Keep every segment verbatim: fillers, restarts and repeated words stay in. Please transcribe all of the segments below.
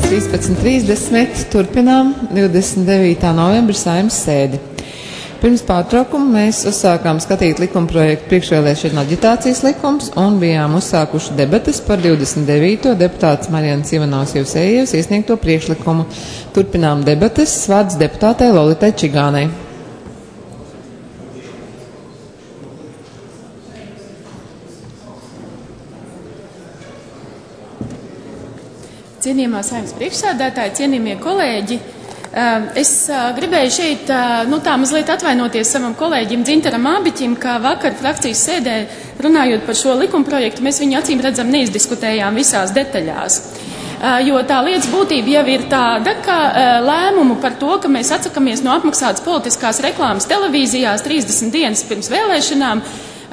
trīspadsmit trīsdesmit turpinām divdesmit devītā novembra Saeimas sēdi. Pirms pārtraukuma mēs uzsākām skatīt likumprojektu priekšvēlēšana aģitācijas likums un bijām uzsākuši debates par divdesmit devīto deputātes Marianas Ivanovas Jevsejevas iesniegto priekšlikumu. Turpinām debates, vārds deputātei Lolitai Čigānei. Cienījamā Saeimas priekšsēdētāji, cienījamie kolēģi, es gribēju šeit, nu tā mazliet atvainoties savam kolēģim Dzintaram Ābiķim, ka vakar frakcijas sēdē runājot par šo likumprojektu, mēs viņu acīm redzam neizdiskutējām visās detaļās. Jo tā lietas būtība jau ir tāda, ka lēmumu par to, ka mēs atsakamies no apmaksātas politiskās reklāmas televīzijās trīsdesmit dienas pirms vēlēšanām,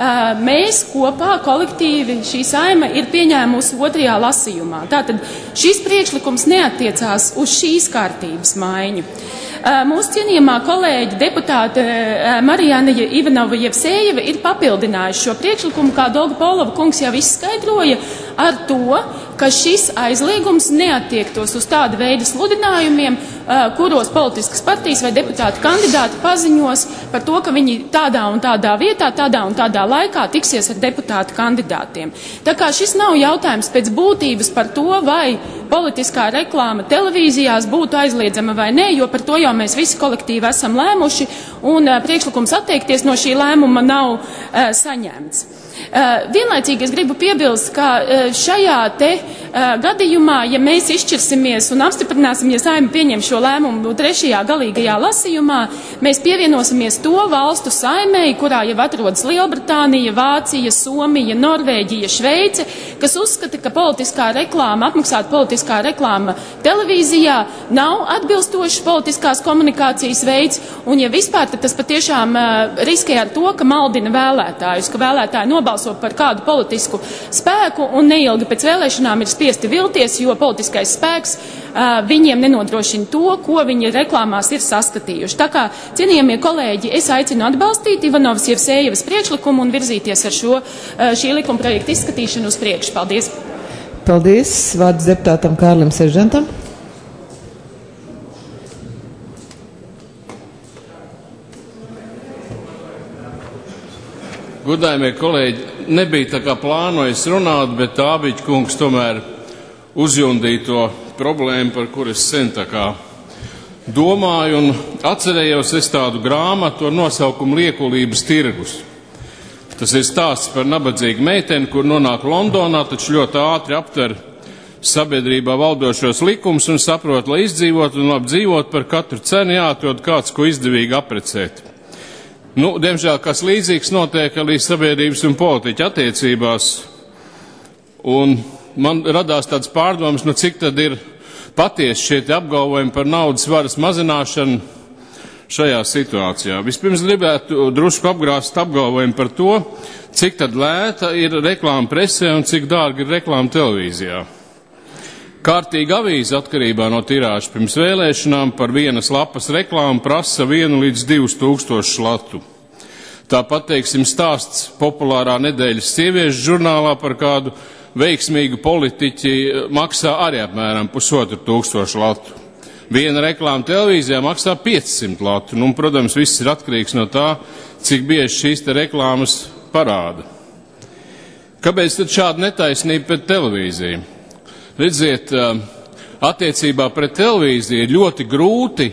mēs kopā kolektīvi šī Saeima ir pieņēmusi otrajā lasījumā. Tātad šis priekšlikums neattiecās uz šīs kārtības maiņu. Mūsu cienījamā kolēģi deputāte Marijana Ivanova Jevsejeva ir papildinājusi šo priekšlikumu, kā Dolga Polova kungs jau izskaidroja, ar to, ka šis aizliegums neattiektos uz tāda veida sludinājumiem, kuros politiskas partijas vai deputāti kandidāti paziņos par to, ka viņi tādā un tādā vietā, tādā un tādā laikā tiksies ar deputātu kandidātiem. Tā kā šis nav jautājums pēc būtības par to, vai politiskā reklāma televīzijās būtu aizliedzama vai nē, jo par to jau mēs visi kolektīvi esam lēmuši, un priekšlikums atteikties no šī lēmuma nav uh, saņemts. Uh, vienlaicīgi es gribu piebilst, ka uh, šajā te uh, gadījumā, ja mēs izšķirsimies un apstiprināsim, ja Saeima pieņem šo lēmumu trešajā galīgajā lasījumā, mēs pievienosimies to valstu Saeimei, kurā jau atrodas Lielbritānija, Vācija, Somija, Norvēģija, Šveice, kas uzskata, ka politiskā reklāma, apmaksāta politiskā reklāma televīzijā nav atbilstošs politiskās komunikācijas veids, un ja vispār, tad tas patiešām uh, riskē ar to, ka maldina vēlētājus, ka vēlētāji nobalso par kādu politisku spēku un neilgi pēc vēlēšanām ir spiesti vilties, jo politiskais spēks uh, viņiem nenodrošina to, ko viņi reklāmās ir saskatījuši. Tā kā, cienījamie kolēģi, es aicinu atbalstīt Ivanovas Jevsejevas priekšlikumu un virzīties ar šo, uh, šī likuma projekta izskatīšanu uz priekšu. Paldies! Paldies! Vārds deputātam Kārlim Seržantam. Godājumie kolēģi, nebija tā kā plānojis runāt, bet Ābiķa kungs tomēr uzjundīja to problēmu, par kur es sen tā kā domāju, un atcerējos es tādu grāmatu ar nosaukumu Liekulības tirgus. Tas ir stāsts par nabadzīgu meiteni, kur nonāk Londonā, taču ļoti ātri aptver sabiedrībā valdošos likumus un saprot, lai izdzīvot un labi dzīvot, par katru cenu jāatrod kāds, ko izdevīgi aprecēt. Nu, diemžēl, kas līdzīgs notiek arī sabiedrības un politiķa attiecībās, un man radās tāds pārdoms, nu cik tad ir patiesi šie apgalvojumi par naudas varas mazināšanu šajā situācijā. Vispirms gribētu drusku apgrāst apgalvojumu par to, cik tad lēta ir reklāma presē un cik dārga ir reklāma televīzijā. Kārtīga avīze atkarībā no tirāža pirms vēlēšanām par vienas lapas reklāmu prasa vienu līdz divus tūkstošus latu. Tāpat, teiksim, stāsts populārā nedēļas sieviešu žurnālā par kādu veiksmīgu politiķi maksā arī apmēram pusotru tūkstošu latu. Viena reklāma televīzijā maksā piecsimt latu. Nu, protams, viss ir atkarīgs no tā, cik bieži šīs te reklāmas parāda. Kāpēc tad šāda netaisnība pret televīziju? Redziet, attiecībā pret televīziju ir ļoti grūti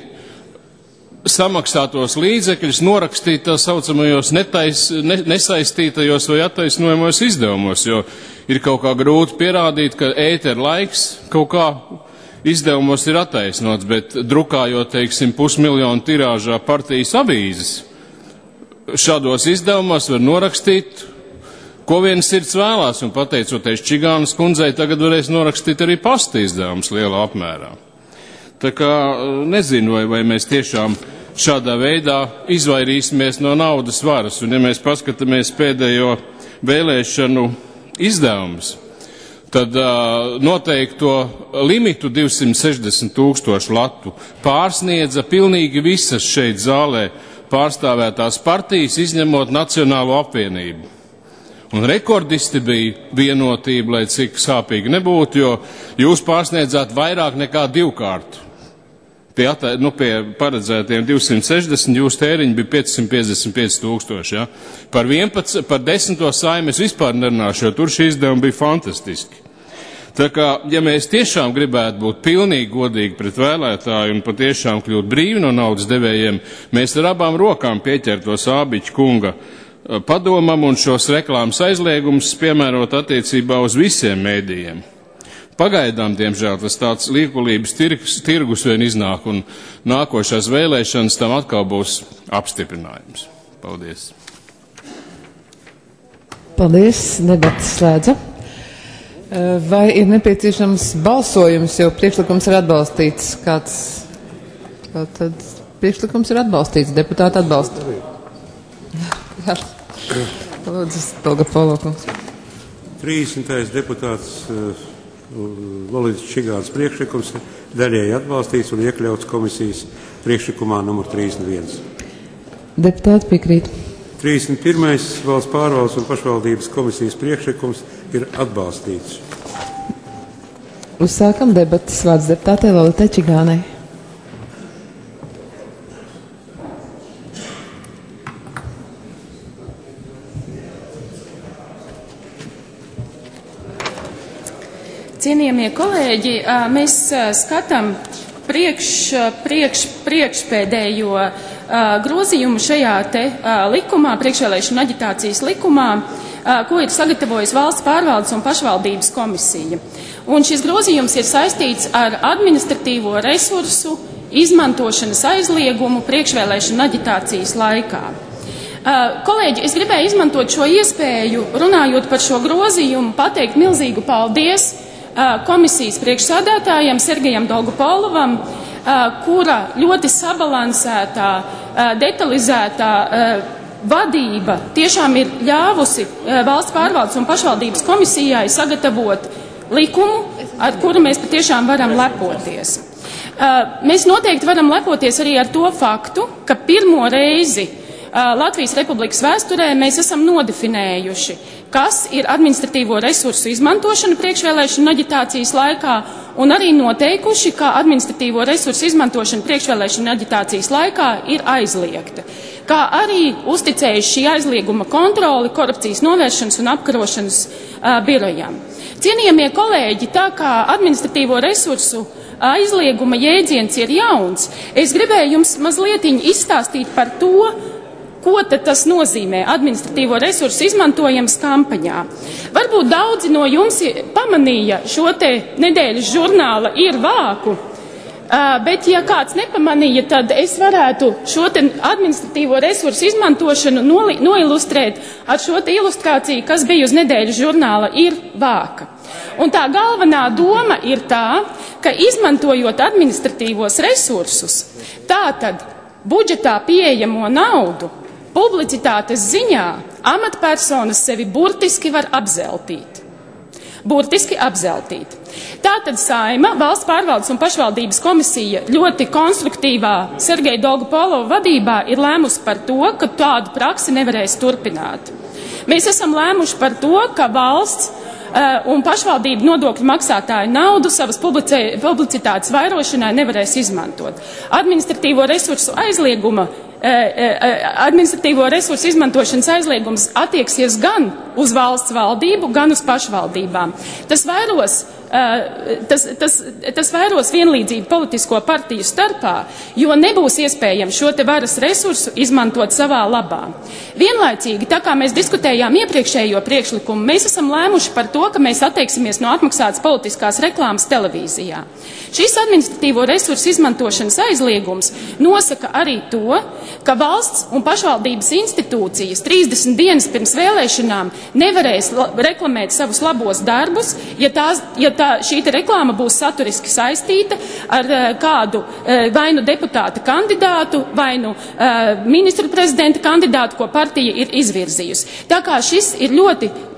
samaksātos līdzekļus norakstīt tā saucamajos netais, ne, nesaistītajos vai attaisnojumos izdevumos, jo ir kaut kā grūti pierādīt, ka ētera laiks kaut kā izdevumos ir attaisnots, bet drukājot, teiksim, pusmiljonu tirāžā partijas avīzes, šādos izdevumos var norakstīt, ko viens sirds vēlās, un pateicoties Čigānas kundzei, tagad varēs norakstīt arī pasta izdevumus lielā apmērā. Tā kā nezinu, vai, vai mēs tiešām šādā veidā izvairīsimies no naudas varas, un ja mēs paskatāmies pēdējo vēlēšanu izdevumus, tad uh, noteikto limitu divsimt sešdesmit tūkstošu latu pārsniedza pilnīgi visas šeit zālē pārstāvētās partijas, izņemot Nacionālo apvienību. Un rekordisti bija vienotība, lai cik sāpīgi nebūtu, jo jūs pārsniedzāt vairāk nekā divkārtu. Pie, atā, nu, pie paredzētiem divsimt sešdesmit jūsu tēriņi bija piecsimt piecdesmit pieci tūkstoši. Ja? Par, vienpadsmit, par desmito saimi es vispār nerunāšu, jo tur šī izdevuma bija fantastiski. Tā kā, ja mēs tiešām gribētu būt pilnīgi godīgi pret vēlētāju un patiešām kļūt brīvi no naudas devējiem, mēs ar abām rokām pieķertos Ābiķa kunga padomam un šos reklāmas aizliegumus piemērot attiecībā uz visiem mēdījiem. Pagaidām, diemžēl, tas tāds liekulības tirgus, tirgus vien iznāk un nākošās vēlēšanas tam atkal būs apstiprinājums. Paldies. Paldies, debatas slēdza. Vai ir nepieciešams balsojums, jo priekšlikums ir atbalstīts? Kāds, kā tad priekšlikums ir atbalstīts, deputāti atbalsta? Jā, lūdzu, Pelga Polokungs. trīsdesmitais deputāts uh, Lolīts Čigāns priekšlikums daļēji atbalstīts un iekļauts komisijas priekšlikumā numur trīsdesmit viens. Deputāti piekrīt. trīsdesmit pirmais valsts pārvaldes un pašvaldības komisijas priekšlikums ir atbalstīts. Uzsākam debatas, vārds deputātei Lolitai Čigānai. Cienījamie kolēģi, mēs skatām priekš, priekš, priekšpēdējo grozījumu šajā te likumā, priekšvēlēšana aģitācijas likumā, ko ir sagatavojusi Valsts pārvaldes un pašvaldības komisija. Un šis grozījums ir saistīts ar administratīvo resursu izmantošanas aizliegumu priekšvēlēšana aģitācijas laikā. Kolēģi, es gribēju izmantot šo iespēju, runājot par šo grozījumu, pateikt milzīgu paldies komisijas priekšsādātājam Sergejam Dolgopolovam, kura ļoti sabalansētā, detalizētā vadība tiešām ir ļāvusi Valsts pārvaldes un pašvaldības komisijai sagatavot likumu, ar kuru mēs patiešām varam lepoties. Mēs noteikti varam lepoties arī ar to faktu, ka pirmo reizi Latvijas Republikas vēsturē mēs esam nodefinējuši, kas ir administratīvo resursu izmantošana priekšvēlēšana aģitācijas laikā, un arī noteikuši, ka administratīvo resursu izmantošana priekšvēlēšana aģitācijas laikā ir aizliegta, kā arī uzticējuši šī aizlieguma kontroli korupcijas novēršanas un apkarošanas uh, birojām. Cienījamie kolēģi, tā kā administratīvo resursu aizlieguma jēdziens ir jauns, es gribēju jums mazlietiņ izstāstīt par to, ko tad tas nozīmē administratīvo resursu izmantojams kampaņā. Varbūt daudzi no jums pamanīja šo te nedēļas žurnāla Ir vāku, bet ja kāds nepamanīja, tad es varētu šo te administratīvo resursu izmantošanu noilustrēt ar šo te ilustrāciju, kas bija uz nedēļas žurnāla Ir vāka. Un tā galvenā doma ir tā, ka izmantojot administratīvos resursus, tātad budžetā pieejamo naudu, publicitātes ziņā amatpersonas sevi burtiski var apzeltīt. Burtiski apzeltīt. Tātad Saima, Valsts pārvaldes un pašvaldības komisija ļoti konstruktīvā Sergeja Dolgopolova vadībā ir lēmusi par to, ka tādu praksi nevarēs turpināt. Mēs esam lēmuši par to, ka valsts uh, un pašvaldību nodokļu maksātāju naudu savas publicitātes vairošanai nevarēs izmantot. Administratīvo resursu aizlieguma administratīvo resursu izmantošanas aizliegums attieksies gan uz valsts valdību, gan uz pašvaldībām. Tas vairos, tas, tas, tas vairos vienlīdzību politisko partiju starpā, jo nebūs iespējams šo te varas resursu izmantot savā labā. Vienlaicīgi, tā kā mēs diskutējām iepriekšējo priekšlikumu, mēs esam lēmuši par to, ka mēs atteiksimies no atmaksātas politiskās reklāmas televīzijā. Šis administratīvo resursu izmantošanas aizliegums nosaka arī to, ka valsts un pašvaldības institūcijas trīsdesmit dienas pirms vēlēšanām nevarēs reklamēt savus labos darbus, ja, tās, ja tā, šī te reklāma būs saturiski saistīta ar uh, kādu uh, vai nu deputāta kandidātu, vai nu uh, ministru prezidenta kandidātu, ko partija ir izvirzījusi. Tā kā šis ir ļoti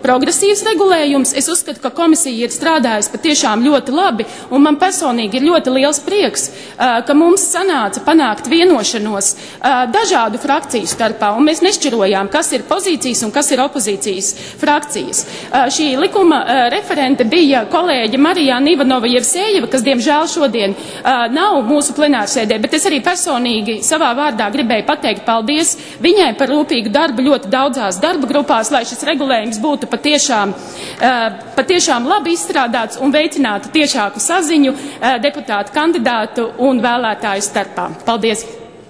progresīvs regulējums. Es uzskatu, ka komisija ir strādājusi patiešām ļoti labi, un man personīgi ir ļoti liels prieks, ka mums sanāca panākt vienošanos dažādu frakciju starpā, un mēs nešķirojām, kas ir pozīcijas un kas ir opozīcijas frakcijas. Šī likuma referente bija kolēģe Marijāna Ivanova-Jevsejeva, kas diemžēl šodien nav mūsu plenārsēdē, bet es arī personīgi savā vārdā gribēju pateikt paldies viņai par rūpīgu darbu ļoti daudzās darba grupās, lai šis regulējums būtu patiešām, patiešām labi izstrādāts un veicinātu tiešāku saziņu deputātu kandidātu un vēlētāju starpā. Paldies!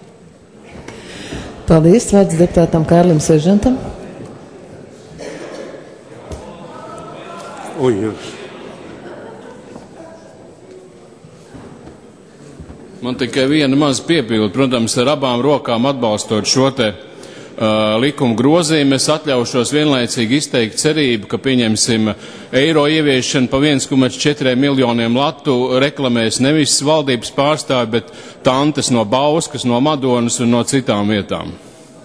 Paldies, vārds deputātam Kārlim Seržantam. Ui, jūs. Man tikai viena maza piebilde, protams, ar abām rokām atbalstot šo te uh, likumu grozījumu, es atļaušos vienlaicīgi izteikt cerību, ka pieņemsim eiro ieviešanu pa viens komats četri miljoniem latu reklamēs nevis valdības pārstāvi, bet tantes no Bauskas, no Madonas un no citām vietām.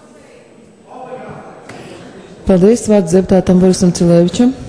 Paldies, vārds deputātam Borisam Cilēvičam.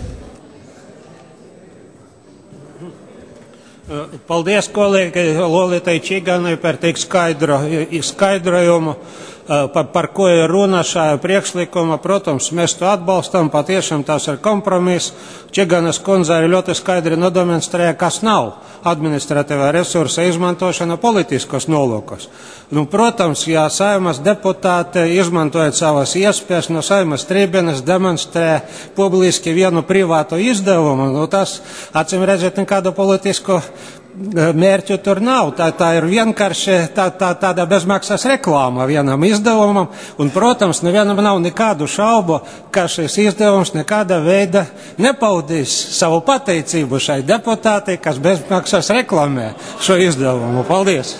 Paldies kolēģi Lolitai Čiganai par tik skaidro, skaidrojumu, par, par ko ir runa šajā priekšlikuma. Protams, mēs to atbalstam, patiešām tās ir kompromiss. Čiganas kundze arī ļoti skaidri nodemonstrēja, kas nav administratīvā resursa izmantošana politiskos nolūkos. Nu, protams, ja Saeimas deputāti izmantojot savas iespējas no Saeimas tribīnes demonstrē publiski vienu privātu izdevumu, nu, tas, acīm redzēt, nekādu politisku mērķu tur nav. Tā, tā ir vienkārši tā, tā, tāda bezmaksas reklāma vienam izdevumam, un, protams, nevienam nav nekādu šaubu, ka šis izdevums nekāda veida nepaudīs savu pateicību šai deputātei, kas bezmaksas reklamē šo izdevumu. Paldies!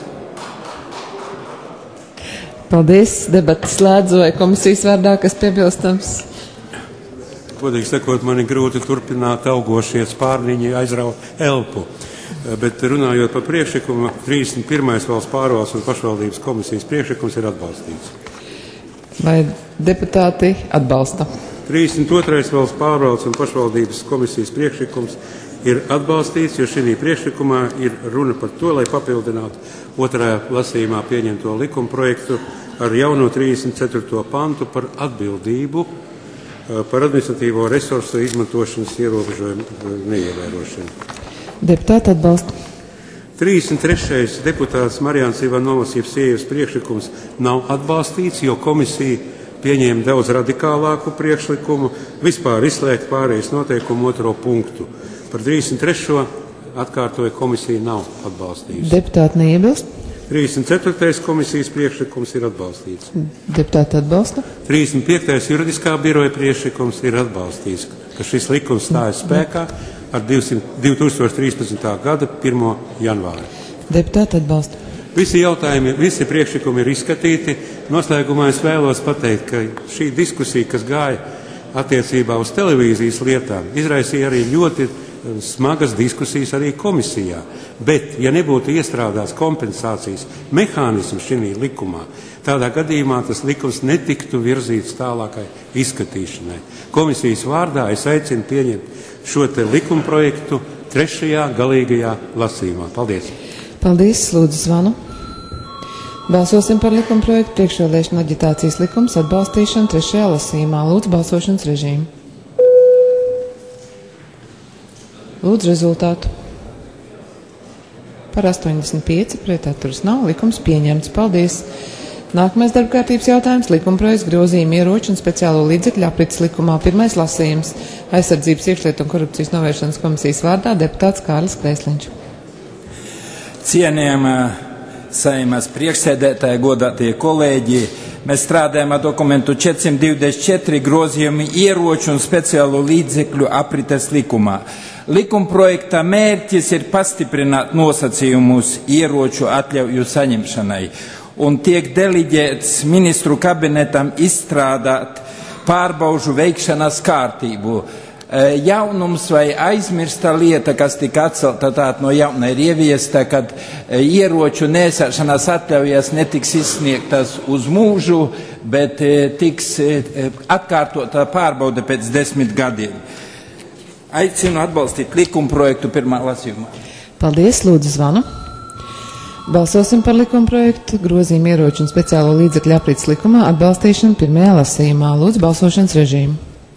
Paldies, debatas slēdzu, vai komisijas vārdā, kas piebilstams? Godīgi sakot, man ir grūti turpināt augošie spārniņi aizrauj elpu. Bet runājot par priekšlikumu, trīsdesmit pirmais valsts pārvaldes un pašvaldības komisijas priekšlikums ir atbalstīts. Vai deputāti atbalsta? trīsdesmit otrais valsts pārvaldes un pašvaldības komisijas priekšlikums ir atbalstīts, jo šī priekšlikumā ir runa par to, lai papildinātu otrajā lasījumā pieņemto likuma projektu ar jauno trīsdesmit ceturto pantu par atbildību par administratīvo resursu izmantošanas ierobežojumu neievērošanu. Deputāti atbalsta. trīsdesmit trešais deputāts Marijāns Ivanovas-Jevsejevas priekšlikums nav atbalstīts, jo komisija pieņēma daudz radikālāku priekšlikumu, vispār izslēgt pārējais noteikumu otro punktu. Par trīsdesmit trešo atkārtoja komisija nav atbalstījusi. Deputāti neiebilst. trīsdesmit ceturtais komisijas priekšlikums ir atbalstīts. Deputāti atbalsta. trīsdesmit piektais juridiskā biroja priekšlikums ir atbalstīts, ka šis likums stājas spēkā ar divi tūkstoši trīspadsmitā gada pirmo janvāri. Deputāti atbalsta. Visi jautājumi, visi priekšlikumi ir izskatīti. Noslēgumā es vēlos pateikt, ka šī diskusija, kas gāja attiecībā uz televīzijas lietām, izraisīja arī ļoti smagas diskusijas arī komisijā. Bet, ja nebūtu iestrādāts kompensācijas mehānisms šī likumā, tādā gadījumā tas likums netiktu virzīts tālākai izskatīšanai. Komisijas vārdā es aicinu pieņemt šo te likuma projektu trešajā galīgajā lasījumā. Paldies! Paldies, lūdzu zvanu. Balsosim par likuma projektu priekšvēlēšana aģitācijas likums atbalstīšanu trešajā lasījumā. Lūdzu balsošanas režīmu. Lūdzu rezultātu. Par astoņdesmit pieci pret atturas nav. Likums pieņemts. Paldies! Nākamais darbkārtības jautājums - likumprojekts grozījuma ieroču un speciālo līdzekļu aprits likumā. Pirmais lasījums - Aizsardzības iekšlietu un korupcijas novēršanas komisijas vārdā deputāts Kārlis Krēsliņš. Cienījamā Saeimas priekšsēdētāji, godātie kolēģi, mēs strādājam ar dokumentu četrsimt divdesmit četri grozījumi ieroču un speciālo līdzekļu aprites likumā. Likuma projekta mērķis ir pastiprināt nosacījumus ieroču atļauju saņemšanai un tiek deliģēts ministru kabinetam izstrādāt pārbaužu veikšanas kārtību. Jaunums vai aizmirsta lieta, kas tika atcelta tātad no jauna ir ieviesta, kad ieroču nēsāšanās atļaujas netiks izsniegtas uz mūžu, bet tiks atkārtota pārbaude pēc desmit gadiem. Aicinu atbalstīt likumprojektu pirmā lasījumā. Paldies, lūdzu zvanu. Balsosim par likumprojektu grozījumu ieroču un speciālo līdzekļu aprīces likumā atbalstīšanu pirmajā lasījumā. Lūdzu balsošanas režīmu.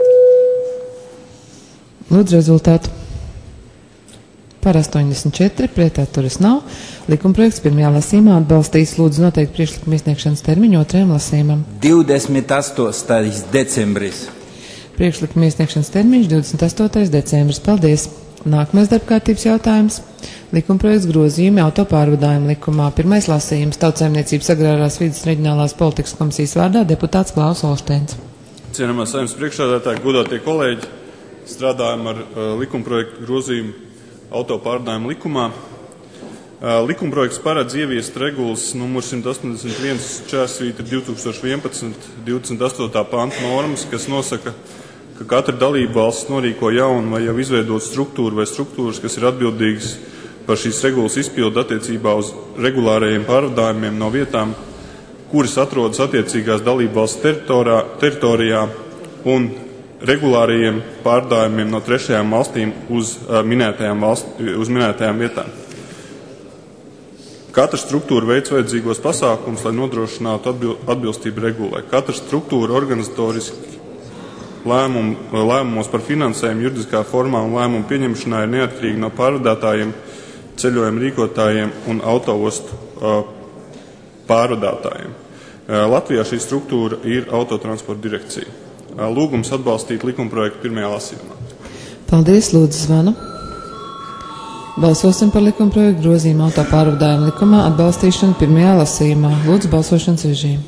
Lūdzu rezultātu. Par astoņdesmit četri, pret atturas nav. Likumprojekts pirmajā lasījumā atbalstīs. Lūdzu noteikti priekšlikuma iesniegšanas termiņu otrajam lasījumam. divdesmit astotais decembris. Priekšlikuma iesniegšanas termiņš divdesmit astotais decembris. Paldies. Nākamais darbkārtības jautājums. Likumprojekts grozījumi autopārvadājumu likumā. Pirmais lasījums Tautsaimniecības agrārās vides reģionālās politikas komisijas vārdā deputāts Klaus Olšteins. Cienījamās Saeimas priekšsēdētāji, godātie kolēģi, strādājam ar uh, likumprojektu grozījumu autopārvadājumu likumā. Uh, likumprojekts paredz ieviest regulas numur simt astoņdesmit viens čērsvītra divi tūkstoši vienpadsmit divdesmit astotā panta normas, kas nosaka, ka katra dalība valsts norīko jaunu vai jau izveidot struktūru vai struktūras, kas ir atbildīgas par šīs regulas izpildu attiecībā uz regulārajiem pārvadājumiem no vietām, kuras atrodas attiecīgās dalību valsts teritorijā un regulārajiem pārvadājumiem no trešajām valstīm uz minētajām, valst, uz minētajām vietām. Katra struktūra veic vajadzīgos pasākums, lai nodrošinātu atbilstību regulai. Katra struktūra organizatoriski lēmumu, lēmumos par finansējumu juridiskā formā un lēmumu pieņemšanā ir neatkarīgi no pārvadātājiem, ceļojumu rīkotājiem un autoostu uh, pārvadātājiem. Uh, Latvijā šī struktūra ir autotransporta direkcija. Uh, lūgums atbalstīt likumprojektu pirmajā lasījumā. Paldies, lūdzu zvanu. Balsosim par likumprojektu grozījumu autopārvadājumu likumā atbalstīšanu pirmajā lasījumā. Lūdzu balsošanas režīmu.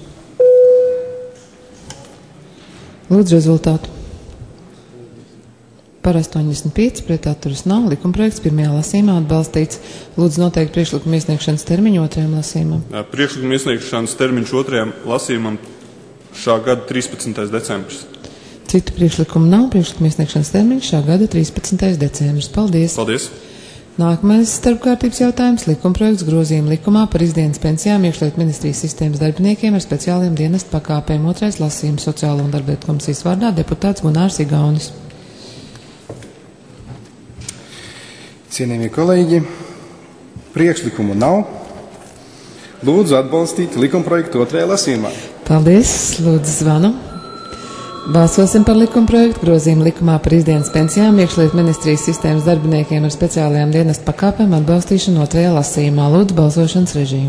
Lūdzu rezultātu. Par astoņdesmit pieci, pret atturas nav. Likumprojekts pirmajā lasījumā atbalstīts. Lūdzu noteikti priekšlikuma iesniegšanas termiņu otrajam lasījumam. Priekšlikuma iesniegšanas termiņš otrajam lasījumam šā gada trīspadsmitais decembris. Citu priekšlikumu nav. Priekšlikuma iesniegšanas termiņš šā gada trīspadsmitais decembris. Paldies. Paldies. Nākamais starpkārtības jautājums. Likumprojekts grozījuma likumā par izdienas pensijām iekšlietu ministrijas sistēmas darbiniekiem ar speciāliem dienestu pakāpēm. Otrais lasījums Sociālo un darbietu komisijas vārdā deputāts Gunārs Igaunis. Cienījamie kolēģi, priekšlikumu nav. Lūdzu atbalstīt likumprojektu otrajā lasījumā. Paldies. Lūdzu zvanu. Balsosim par likumprojektu grozījumu likumā par izdienas pensijām iekšlietu ministrijas sistēmas darbiniekiem ar speciālajām dienestu pakāpēm atbalstīšanu otrajā lasījumā. Lūdzu balsošanas režīmu.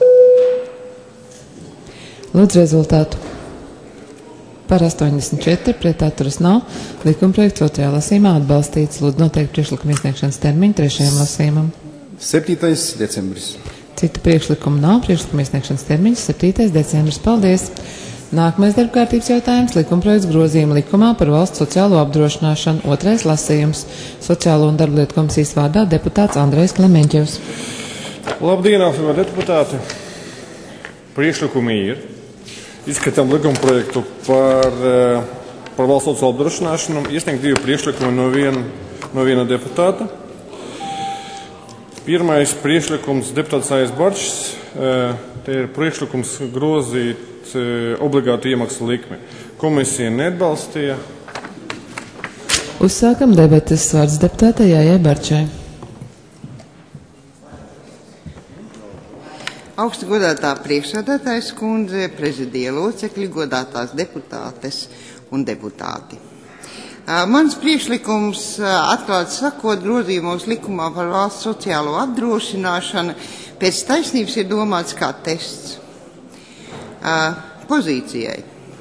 Lūdzu rezultātu. Par astoņdesmit četri, pret atturas nav. Likumprojekts otrajā lasījumā atbalstīts. Lūdzu noteikti priekšlikuma iesniegšanas termiņu trešajam lasījumam. septītais decembris. Citu priekšlikumu nav. Priekšlikuma iesniegšanas termiņš septītais decembris. Paldies. Nākamais darbkārtības jautājums. Likumprojekts grozījuma likumā par valsts sociālo apdrošināšanu. Otrais lasījums Sociālo un darbietu komisijas vārdā deputāts Andrejs Klemeņķevs. Labdien, apvienotā deputāti. Priekšlikumi ir. Izskatām likumprojektu par, par valsts sociālo apdrošināšanu. Iesniegt divi priekšlikumi no viena, no viena deputāta. Pirmais priekšlikums deputāts Aijas Barčs. Te ir priekšlikums grozīt obligātu iemaksu likmi. Komisija neatbalstīja. Uzsākam debates. Vārds deputātei Aijai Barčai. Augsti godātā priekšsēdētājas kundze, prezidija locekļi, godātās deputātes un deputāti. Mans priekšlikums, atklāti sakot, grozījumos likumā par valsts sociālo apdrošināšanu pēc taisnības ir domāts kā tests pozīcijai.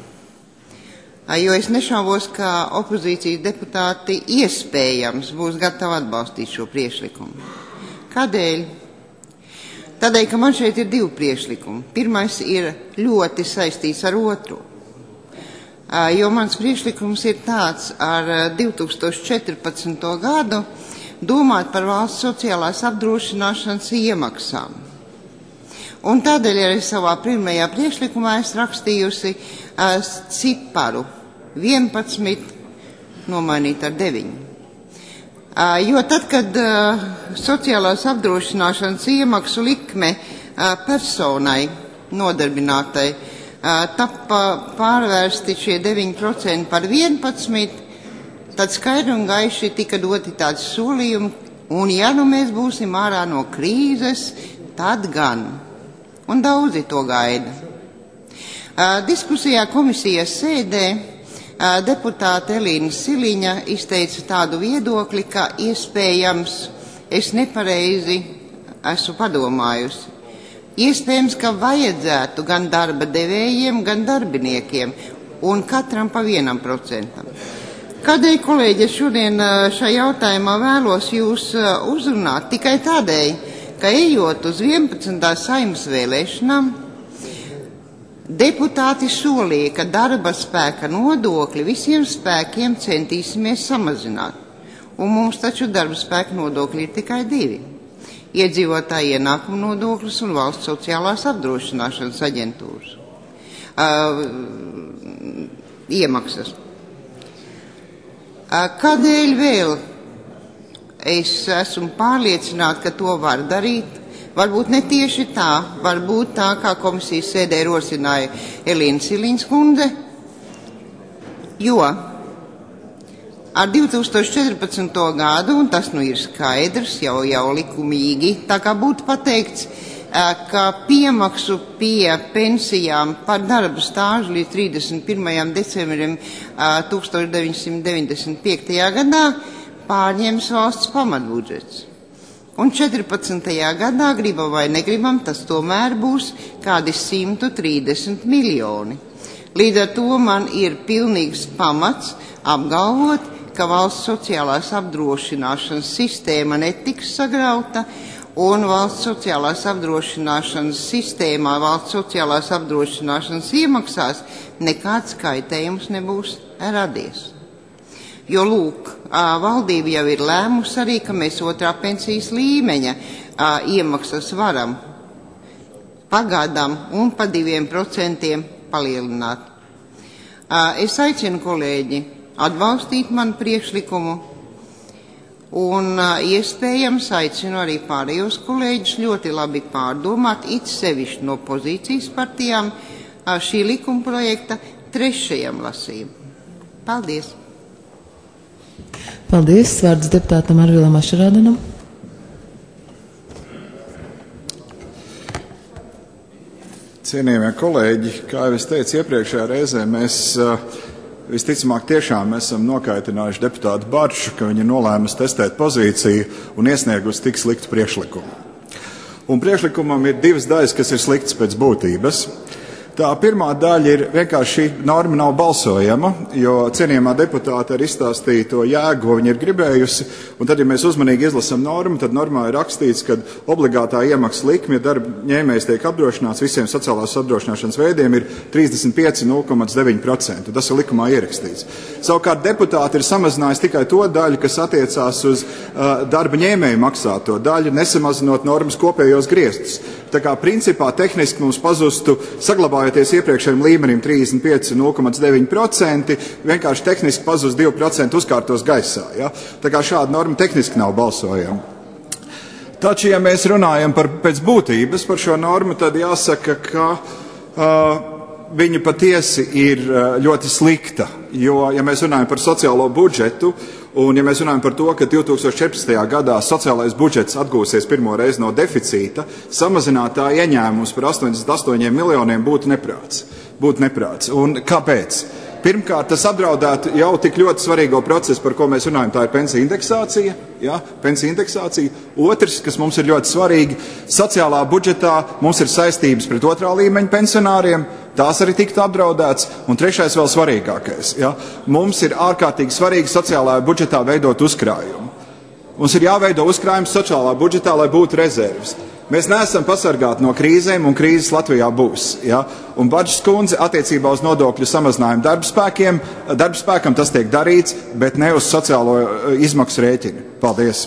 Jo es nešaubos, ka opozīcijas deputāti iespējams būs gatavi atbalstīt šo priekšlikumu. Kādēļ? Tādēļ, ka man šeit ir divi priekšlikumi. Pirmais ir ļoti saistīts ar otru. Jo mans priekšlikums ir tāds ar divi tūkstoši četrpadsmito gadu domāt par valsts sociālās apdrošināšanas iemaksām. Un tādēļ arī savā pirmajā priekšlikumā es rakstījusi ciparu vienpadsmit nomainīt ar deviņu. Jo tad, kad sociālās apdrošināšanas iemaksu likme personai nodarbinātai tapa pārvērsti šie deviņi procenti par vienpadsmit, tad skaidri un gaiši tika doti tādi solījumi, un ja nu mēs būsim ārā no krīzes, tad gan. Un daudzi to gaida. Diskusijā komisijas sēdē deputāte Elīna Siliņa izteica tādu viedokli, ka iespējams es nepareizi esmu padomājusi. Iespējams, ka vajadzētu gan darba devējiem, gan darbiniekiem, un katram pa vienam procentam. Kādēļ, kolēģi, es šodien šajā jautājumā vēlos jūs uzrunāt? Tikai tādēļ, ka ejot uz vienpadsmitās Saeimas vēlēšanām, deputāti solīja, ka darba spēka nodokli visiem spēkiem centīsimies samazināt. Un mums taču darba spēka nodokļi ir tikai divi. Iedzīvotāju ienākumu nodoklis un valsts sociālās apdrošināšanas aģentūras uh, iemaksas. Uh, kādēļ vēl es esmu pārliecināta, ka to var darīt? Varbūt ne tieši tā, varbūt tā, kā komisijas sēdē rosināja Elīna Siliņas kundze, jo ar divi tūkstoši četrpadsmito gadu, un tas nu ir skaidrs, jau, jau likumīgi, tā kā būtu pateikts, ka piemaksu pie pensijām par darba stāžu līdz trīsdesmit pirmajam decembrim tūkstoš deviņsimt deviņdesmit piektajā gadā pārņems valsts pamatbudžets. Un četrpadsmitajā gadā, gribam vai negribam, tas tomēr būs kādi simt trīsdesmit miljoni. Līdz ar to man ir pilnīgs pamats apgalvot, ka valsts sociālās apdrošināšanas sistēma netiks sagrauta, un valsts sociālās apdrošināšanas sistēmā, valsts sociālās apdrošināšanas iemaksās nekāds kaitējums nebūs radies. Jo, lūk, valdība jau ir lēmusi arī, ka mēs otrā pensijas līmeņa iemaksas varam pagadam un pa diviem procentiem palielināt. Es aicinu kolēģi atbalstīt manu priekšlikumu un iespējams aicinu arī pārējos kolēģus ļoti labi pārdomāt, it sevišķi no pozīcijas partijām, šī likuma projekta trešajam lasījumam. Paldies! Paldies. Vārds deputātam Arvilam Ašarādenam. Cienījamie kolēģi, kā jau es teicu iepriekšējā reizē, mēs visticamāk tiešām esam nokaitinājuši deputātu Baršu, ka viņa nolēmusi testēt pozīciju un iesniegusi tik sliktu priekšlikumu. Un priekšlikumam ir divas daļas, kas ir sliktas pēc būtības. Tā pirmā daļa ir vienkārši šī norma nav balsojama, jo cienījamā deputāte arī izstāstīja to jēgu, ko viņa ir gribējusi, un tad, ja mēs uzmanīgi izlasam normu, tad normā ir rakstīts, ka obligātā iemaksa likme, ja darba ņēmējs tiek apdrošināts visiem sociālās apdrošināšanas veidiem, ir trīsdesmit pieci komats nulle deviņi procenti. Tas ir likumā ierakstīts. Savukārt deputāti ir samazinājusi tikai to daļu, kas attiecās uz uh, darba ņēmēju maksāto daļu, nesamazinot normas kopējos griestus. Tā kā principā tehniski mums pazustu saglabājoties iepriekšējiem līmenim trīsdesmit pieci komats nulle deviņi procenti, vienkārši tehniski pazust divi procenti uzkārtos gaisā. Ja? Tā kā šāda norma tehniski nav balsojama. Taču, ja mēs runājam par pēc būtības par šo normu, tad jāsaka, ka uh, viņa patiesi ir ļoti slikta, jo, ja mēs runājam par sociālo budžetu, un ja mēs runājam par to, ka divi tūkstoši četrpadsmitajā gadā sociālais budžets atgūsies pirmo reizi no deficīta, samazināt tā ieņēmumus par astoņdesmit astoņiem miljoniem būtu neprāts. Būtu neprāts. Un kāpēc? Pirmkārt, tas apdraudētu jau tik ļoti svarīgo procesu, par ko mēs runājam, tā ir pensija indeksācija. Ja, pensija indeksācija. Otrs, kas mums ir ļoti svarīgi, sociālā budžetā mums ir saistības pret otrā līmeņa pensionāriem, tās arī tiktu apdraudēts. Un trešais vēl svarīgākais. Ja, mums ir ārkārtīgi svarīgi sociālajā budžetā veidot uzkrājumu. Mums ir jāveido uzkrājums sociālā budžetā, lai būtu rezerves. Mēs neesam pasargāti no krīzēm, un krīzes Latvijā būs. Ja? Un Baģis kundze attiecībā uz nodokļu samazinājumu darbspēkiem, darbspēkam tas tiek darīts, bet ne uz sociālo izmaksu rēķinu. Paldies!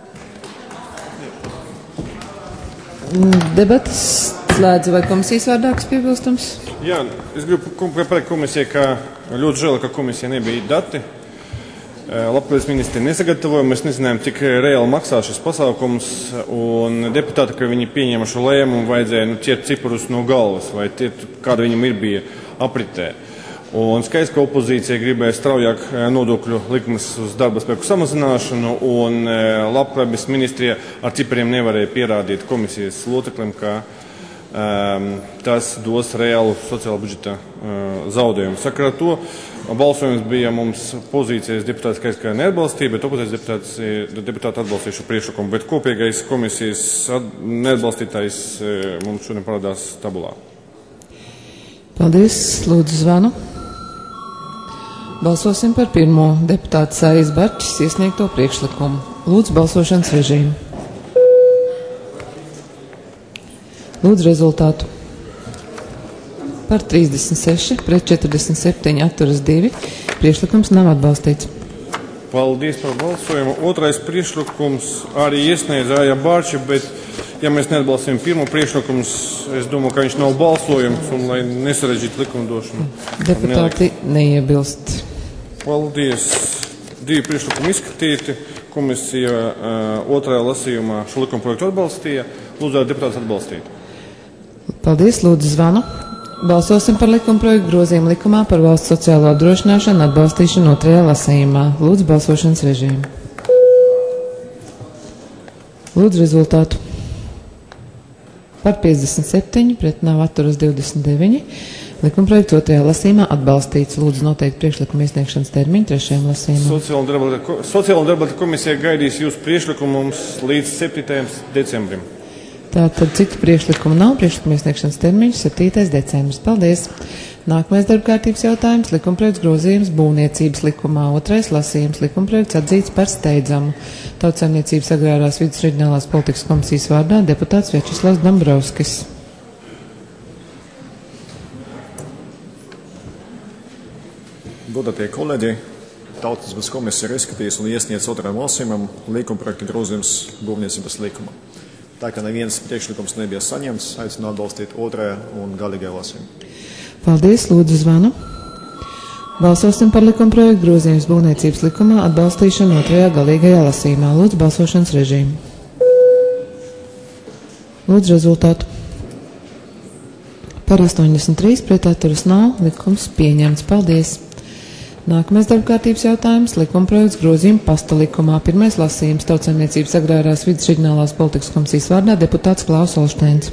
Debatas slēdz vai komisijas vārdā, kas piebilstams? Jā, es gribu pateikt komisijai, ka ļoti žēl, ka komisija nebija dati. Labklājības ministri nesagatavoja, mēs nezinājām, cik reāli maksā šis pasākums, un deputāti, ka viņi pieņēma šo lēmumu, vajadzēja nu, ķert ciparus no galvas, vai tie, kāda viņam ir bija apritē. Un skaidrs, ka opozīcija gribēja straujāk nodokļu likumus uz darba spēku samazināšanu, un Labklājības ministrija ar cipariem nevarēja pierādīt komisijas loceklim, ka um, tas dos reālu sociālo budžeta uh, zaudējumu. Sakarā ar to balsojums bija mums pozīcijas deputāts skaidrs, ka neatbalstīja, bet opozīcijas deputāts, deputāti atbalstīja šo priekšlikumu, bet kopīgais komisijas neatbalstītājs mums šodien parādās tabulā. Paldies, lūdzu zvanu. Balsosim par pirmo deputātu Sājas Barčs iesniegto priekšlikumu. Lūdzu balsošanas režīmu. Lūdzu rezultātu. Par trīsdesmit seši, pret četrdesmit septiņi, atturas divi. Priekšlikums nav atbalstīts. Paldies par balsojumu. Otrais priekšlikums arī iesniedz Sāja Barča, bet ja mēs neatbalstīsim pirmo priekšlikumus, es domāju, ka viņš nav balsojums un lai nesarežģītu likumdošanu. Deputāti neiebilst. Paldies. Divi priekšlikumi izskatīti. Komisija uh, otrajā lasījumā šo likuma projektu atbalstīja. Lūdzu, deputātus atbalstīt. Paldies, lūdzu zvanu. Balsosim par likuma projektu grozījumu likumā par valsts sociālo apdrošināšanu atbalstīšanu otrajā lasījumā. Lūdzu balsošanas režīmu. Lūdzu rezultātu. Par piecdesmit septiņi, pret nav atturas divdesmit deviņi. Likumprojekts otrajā lasījumā atbalstīts. Lūdzu noteikti priekšlikuma iesniegšanas termiņu trešajam lasījumam. Sociāla un darba komisija gaidīs jūsu priekšlikumu mums līdz septītajam decembrim. Tātad citu priekšlikumu nav. Priekšlikuma iesniegšanas termiņš septītais decembris. Paldies. Nākamais darbkārtības jautājums. Likumprojekts grozījums būvniecības likumā. Otrais lasījums. Likumprojekts atzīts par steidzamu. Tautsaimniecības agrārās vidas reģionālās politikas komisijas vārdā deputāts Viečislavs Dombrovskis. Godātie kolēģi, Tautsaimniecības komisija ir izskatījusi un iesniedz otrajam lasījumam likumprojekta grozījums būvniecības likumā. Tā kā neviens priekšlikums nebija saņemts, aicinu atbalstīt otrajā un galīgajā lasījumā. Paldies, lūdzu zvanu. Balsosim par likumprojektu grozījums būvniecības likumā atbalstīšanu otrajā galīgajā lasījumā. Lūdzu balsošanas režīmu. Lūdzu rezultātu. Par astoņdesmit trīs, pret atturas nav, likums pieņemts. Paldies. Nākamais darbkārtības jautājums. Likumprojekts grozījuma pasta likumā. Pirmais lasījums Tautsaimniecības agrārās vidas reģionālās politikas komisijas vārdā deputāts Klaus Olšteins.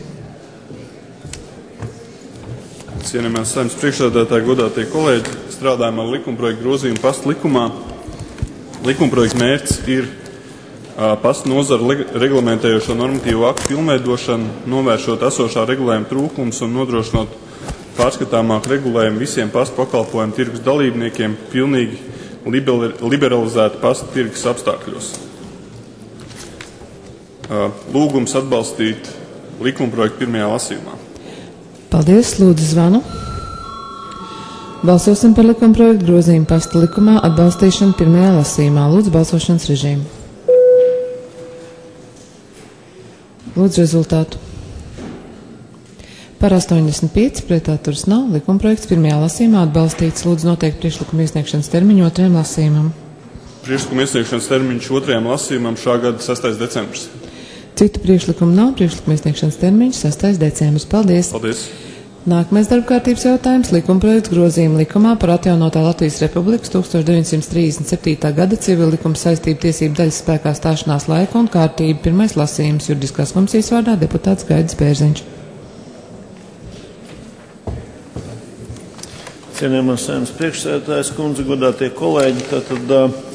Cienījamās Saeimas priekšsēdētāji, godātie kolēģi, strādājam ar likumprojektu grozījumu pasta likumā. Likumprojekta mērķis ir uh, pasta nozaru reglamentējošo normatīvu aktu pilnveidošanu, novēršot esošā regulējuma trūkumus un nodrošinot pārskatāmāk regulējumu visiem pasta pakalpojumu tirgus dalībniekiem pilnīgi liberalizētu pasta tirgus apstākļos. Lūgums atbalstīt likumprojektu pirmajā lasījumā. Paldies, lūdzu zvanu. Balsosim par likumprojektu grozījumu pasta likumā atbalstīšanu pirmajā lasījumā. Lūdzu balsošanas režīmu. Lūdzu rezultātu. Par astoņdesmit pieci, pret atturas nav, likumprojekts pirmajā lasījumā atbalstīts. Lūdzu noteikti priekšlikuma iesniegšanas termiņu otrajam lasījumam. Priekšlikuma iesniegšanas termiņš otrajam lasījumam šā gada sestais decembris. Citu priekšlikumu nav, priekšlikuma iesniegšanas termiņš sestais decembris. Paldies. Paldies. Nākamais darbkārtības jautājums. Likumprojekts grozījuma likumā par atjaunotā Latvijas Republikas tusenč deviņsimt trīsdesmit septītā gada civila likuma saistību tiesību daļas spēkā stāšanās laika un kārtību. Pirmais lasījums juridiskās komisijas vārdā deputāts Gaidis Bērziņš. Cienījamās Saeimas priekšsēdētājas kundze, godātie kolēģi, tātad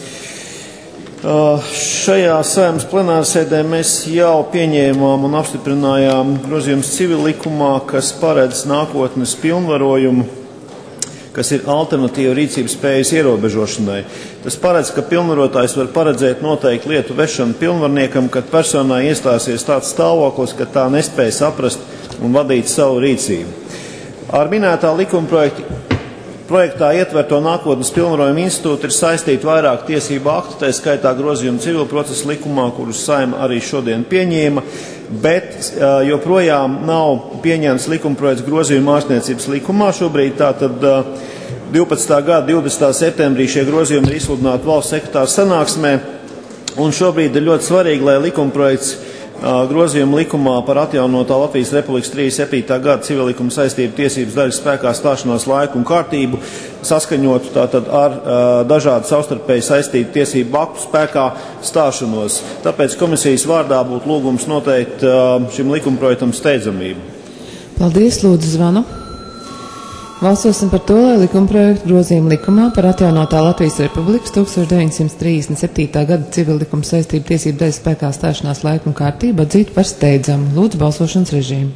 šajā Saeimas plenārsēdē mēs jau pieņēmām un apstiprinājām grozījumus civil likumā, kas paredz nākotnes pilnvarojumu, kas ir alternatīva rīcības spējas ierobežošanai. Tas paredz, ka pilnvarotājs var paredzēt noteikti lietu vešanu pilnvarniekam, kad personai iestāsies tāds stāvoklis, ka tā nespēja saprast un vadīt savu rīcību. Ar minētā likuma projekta Projektā ietverto nākotnes pilnvarojumu institūtu ir saistīti vairāk tiesību aktu, tā skaitā grozījumu civil procesa likumā, kurus Saeima arī šodien pieņēma, bet joprojām nav pieņemts likumprojekts grozījumu ārstniecības likumā. Šobrīd tātad divpadsmitā gada divdesmitā septembrī šie grozījumi ir izsludināti valsts sekretāra sanāksmē, un šobrīd ir ļoti svarīgi, lai likumprojekts grozījuma likumā par atjaunotā Latvijas Republikas trīsdesmit septītā gada civillikuma saistību tiesības daļas spēkā stāšanās laiku un kārtību saskaņotu tātad ar dažādu savstarpēji saistību tiesību aktu spēkā stāšanos. Tāpēc komisijas vārdā būtu lūgums noteikt šim likumprojektam steidzamību. Paldies, lūdzu zvanu. Balsosim par to, lai likumprojektu grozījumu likumā par atjaunotā Latvijas Republikas tūkstoš deviņsimt trīsdesmit septītā gada civillikuma saistību tiesību daļas spēkā stāšanās laiku un kārtību atzītu par steidzamu. Lūdzu balsošanas režīmu.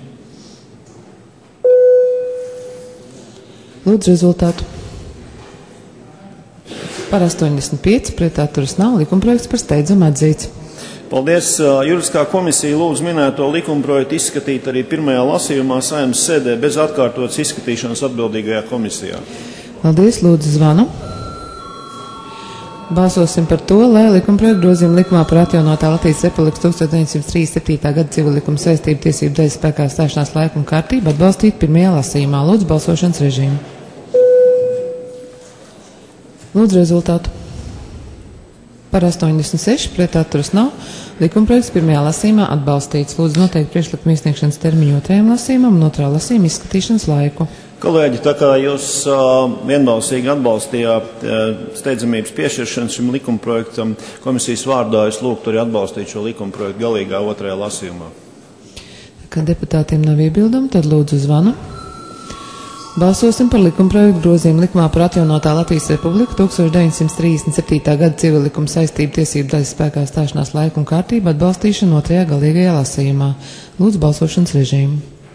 Lūdzu rezultātu. Par astoņdesmit pieci, pret atturas nav, likumprojekts par steidzamu atzīts. Paldies. Juridiskā komisija lūdz minēto likumprojektu izskatīt arī pirmajā lasījumā Saeimas sēdē bez atkārtotas izskatīšanas atbildīgajā komisijā. Paldies, lūdzu zvanu. Balsosim par to, lai likumprojektu grozījumu likumā par atjaunotā Latvijas Republikas tūkstoš deviņsimt trīsdesmit septītā gada civillikuma saistību tiesību daļas spēkā stāšanās laiku un kārtību atbalstīt pirmajā lasījumā. Lūdzu balsošanas režīmu. Lūdzu rezultātu. Par astoņdesmit seši, pret atturas nav, likumprojekts pirmajā lasījumā atbalstīts. Lūdzu noteikt priekšlikuma iesniegšanas termiņu otrajam lasījumam un otrā lasījuma izskatīšanas laiku. Kolēģi, tā kā jūs uh, vienbalsīgi atbalstījāt uh, steidzamības piešķiršanu šim likumprojektam, komisijas vārdā es lūgtu arī atbalstīt šo likumprojektu galīgā otrajā lasījumā. Kad deputātiem nav iebildumu, tad lūdzu zvanu. Balsosim par likumprojektu grozījumu likumā par atjaunotā Latvijas Republiku tūkstoš deviņsimt trīsdesmit septītā gada civillikuma saistību tiesību daļas spēkā stāšanās laiku un kārtību atbalstīšanu otrajā galīgajā lasījumā. Lūdzu balsošanas režīmu.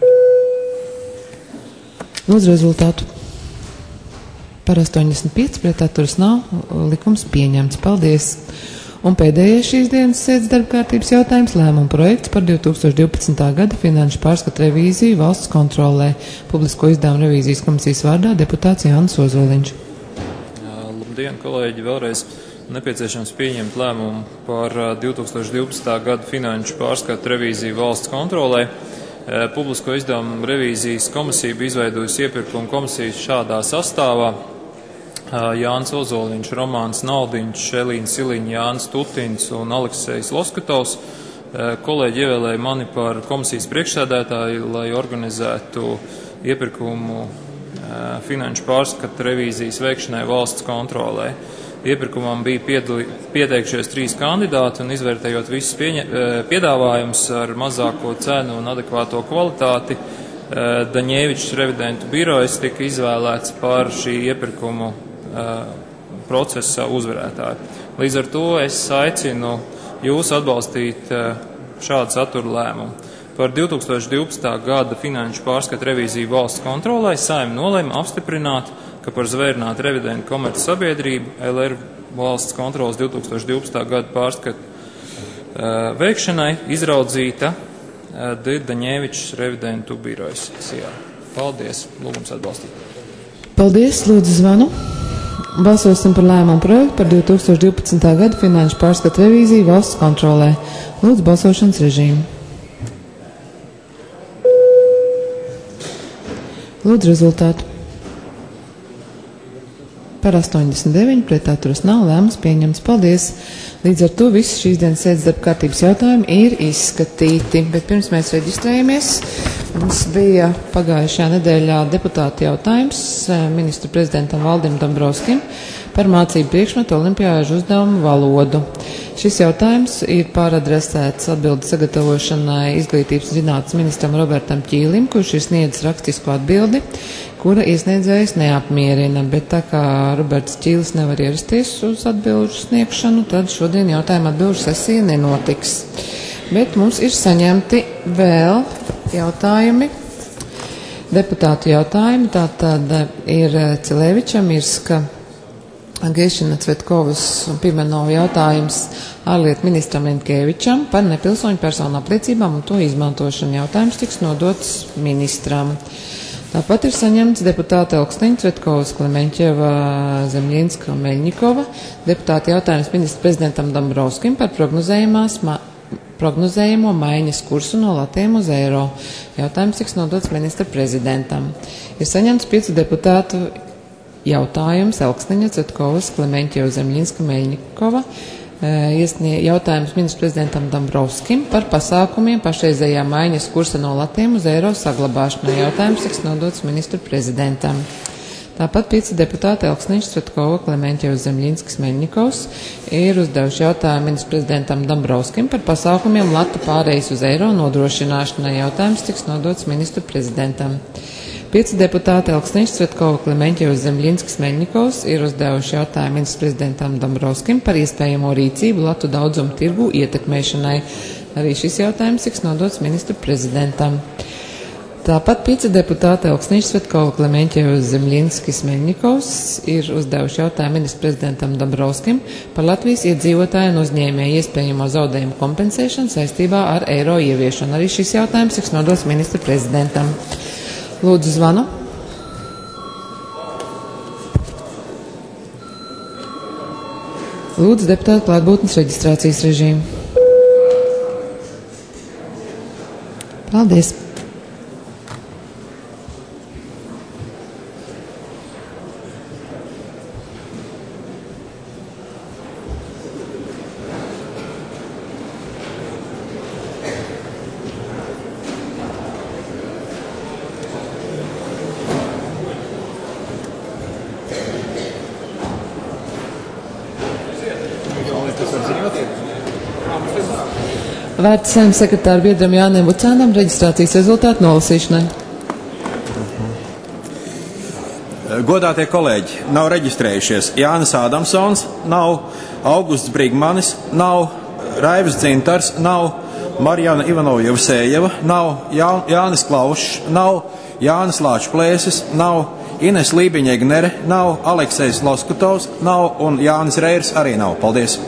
Lūdzu rezultātu. Par astoņdesmit pieci, pret atturas nav, likums pieņemts. Paldies. Un pēdējais šīs dienas sēdes darba kārtības jautājums - lēmuma projekts par divi tūkstoši divpadsmitā gada finanšu pārskatu revīziju valsts kontrolē. Publisko izdevumu revīzijas komisijas vārdā deputāts Jānis Ozoliņš. Labdien, kolēģi, vēlreiz nepieciešams pieņemt lēmumu par divi tūkstoši divpadsmitā gada finanšu pārskatu revīziju valsts kontrolē. Publisko izdevumu revīzijas komisija bija izveidojusi iepirkumu komisijas šādā sastāvā. Jānis Ozoliņš, Romāns Naldiņš, Elīna Siliņa, Jānis Tutins un Aleksejs Loskatovs. Kolēģi ievēlēja mani par komisijas priekšsēdētāju, lai organizētu iepirkumu finanšu pārskatu revīzijas veikšanai valsts kontrolē. Iepirkumam bija piedali, pieteikšies trīs kandidāti un izvērtējot visus pieņa, piedāvājumus ar mazāko cenu un adekvāto kvalitāti, Daņēvičs revidentu birojas tika izvēlēts par šī iepirkumu procesa uzvarētāju. Līdz ar to es aicinu jūs atbalstīt šādu satura lēmumu. Par divi tūkstoši divpadsmitā gada finanšu pārskatu revīziju valsts kontrolē Saeima nolēma apstiprināt, ka par zvērinātu revidentu komerci sabiedrību L R valsts kontrolas divi tūkstoši divpadsmitā gada pārskatu veikšanai izraudzīta Daņēvičs revidentu birojas. Paldies. Lūgums atbalstīt. Paldies. Lūdzu zvanu. Balsosim par lēmumu projektu par divi tūkstoši divpadsmitā gada finanšu pārskatu revīziju valsts kontrolē. Lūdzu balsošanas režīmu. Lūdzu rezultātu. Par astoņdesmit deviņi, pret atturas nav, lēmums pieņemts. Paldies. Līdz ar to visi šīs dienas sēdes darba kārtības jautājumi ir izskatīti. Bet pirms mēs reģistrējamies, mums bija pagājušajā nedēļā deputāta jautājums ministru prezidentam Valdim Dombrovskim par mācību priekšmetu olimpiāžu uzdevumu valodu. Šis jautājums ir pāradresēts atbildes sagatavošanai izglītības un zinātnes ministram Robertam Ķīlim, kurš ir sniedzis rakstisku atbildi, kura iesniedzējs neapmierina, bet tā kā Roberts Ķīlis nevar ierasties uz atbilžu sniegšanu, tad šodien jautājuma atbilžu sesija nenotiks. Bet mums ir saņemti vēl jautājumi, deputātu jautājumi, tātad ir Cilevičam, Irska, Gešina, Cvetkovas un Pimenova jautājums ārlietu ministram Linkēvičam par nepilsoņu personu apliecībām un to izmantošanu. Jautājums tiks nodots ministram. Tāpat ir saņemts deputāta Elksteņa, Cvetkovas, Klemeņķeva, Zemļinska un Meļņikova. Deputāta jautājums ministra prezidentam Dombrovskim par prognozējumās ma prognozējumu maiņas kursu no latiem uz eiro. Jautājums tiks nodots ministra prezidentam. Ir saņemts piecu deputātu jautājums Elksniņa, Cvetkovas, Klemenķeva, Zemļinska, Meļņikova. Iesnie jautājums ministru prezidentam Dombrovskim par pasākumiem pašreizējā maiņas kursa no latiem uz eiro saglabāšanai. Jautājums tiks nodots ministru prezidentam. Tāpat pieci deputāti Elksniņš, Cvetkova, Klemenķevs, Zemļinskis, Meļņikovs ir uzdevuši jautājumu ministru prezidentam Dombrovskim par pasākumiem latu pārejas uz eiro nodrošināšanai. Jautājums tiks nodots ministru prezidentam. Pieci deputāti Elksniņš, Cvetkova, Klemenķevs, Zemļinskis, Meļņikovs ir uzdevuši jautājumu ministru prezidentam Dombrovskim par iespējamo rīcību latu daudzumu tirgu ietekmēšanai. Arī šis jautājums tiks nodots ministru prezidentam. Tāpat pieci deputāti Elksniņš, Cvetkova, Klemenķevs, Zemļinskis, Meļņikovs ir uzdevuši jautājumu ministru prezidentam Dombrovskim par Latvijas iedzīvotāju un uzņēmēju iespējamo zaudējumu kompensēšanu saistībā ar eiro ieviešanu. Arī šis jautājums tiks nodots ministru prezidentam. Lūdzu, zvanu. Lūdzu, deputātu klātbūtnes reģistrācijas režīmu. Paldies. Vērts Saeimas sekretāra biedram Jānim Vucānam reģistrācijas rezultātu nolasīšanai. Godātie kolēģi, nav reģistrējušies Jānis Ādamsons, nav Augusts Brigmanis, nav Raivis Dzintars, nav Marijana Ivanova Jevsējeva, nav Jā, Jānis Klaušs, nav Jānis Lāčplēsis, nav Ines Lībiņa-Egnere, nav Aleksejs Loskutovs, nav un Jānis Reirs arī nav. Paldies!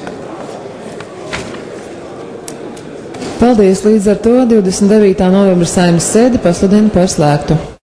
Paldies, līdz ar to divdesmit devītā novembra Saeimas sēdi pasludinu par slēgtu.